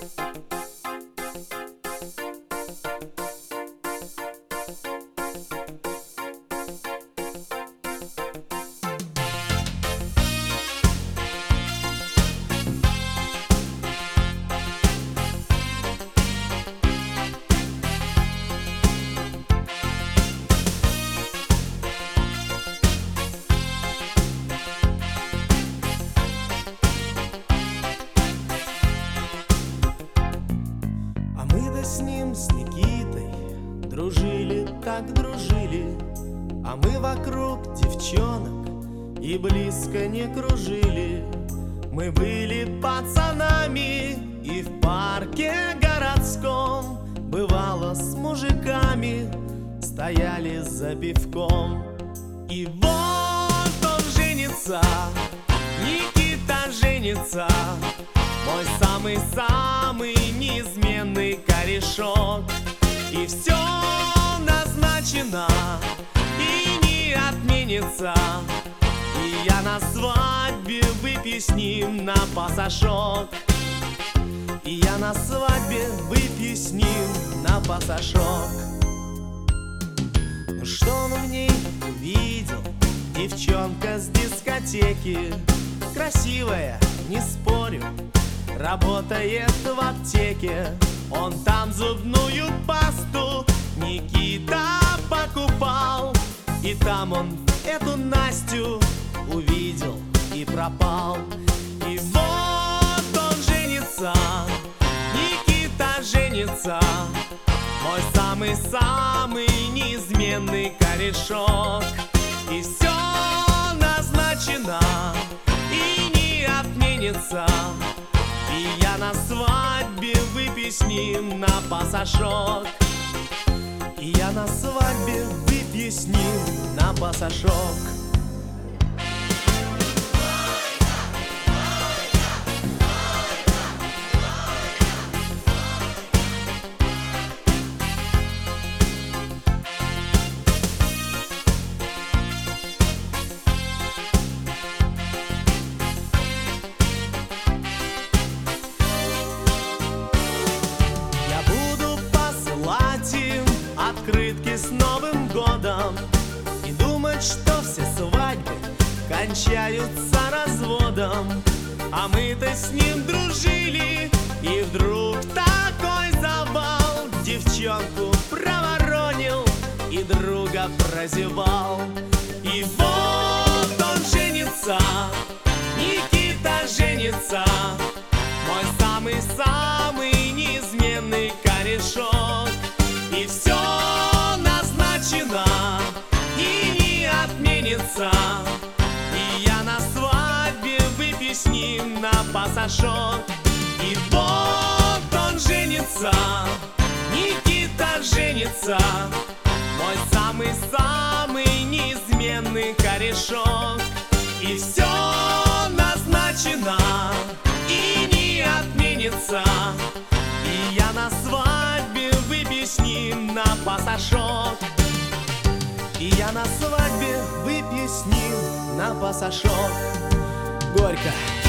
С ним, с Никитой, дружили, так дружили, а мы вокруг девчонок и близко не кружили. Мы были пацанами и в парке городском, бывало, с мужиками стояли за пивком. И вот он женится, Никита женится, мой самый-самый неизменный корешок. И все назначено и не отменится, и я на свадьбе выпью с ним на пасашок. И я на свадьбе выпью с ним на пасашок. Ну что он в ней увидел? Девчонка с дискотеки, красивая, не спорю, работает в аптеке. Он там зубную пасту Никита покупал, и там он эту Настю увидел и пропал. И вот он женится, Никита женится, мой самый-самый неизменный корешок. И все назначено и не отменится, и я на свадьбе выпью с ним на пасашок. И я на свадьбе выпью с ним на пасашок. Открытки с Новым годом и думать, что все свадьбы кончаются разводом. А мы-то с ним дружили, и вдруг такой завал. Девчонку проворонил и друга прозевал. И вот он женится, Никита женится, мой самый-самый неизменный корешок. И все назначено и не отменится, и я на свадьбе выпью с ним на пасашок. И вот он женится, Никита женится, мой самый-самый неизменный корешок. И все назначено и не отменится, и я на свадьбе выпью с ним на пасашок. И я на свадьбе выпью с ним на пасашок. Горько.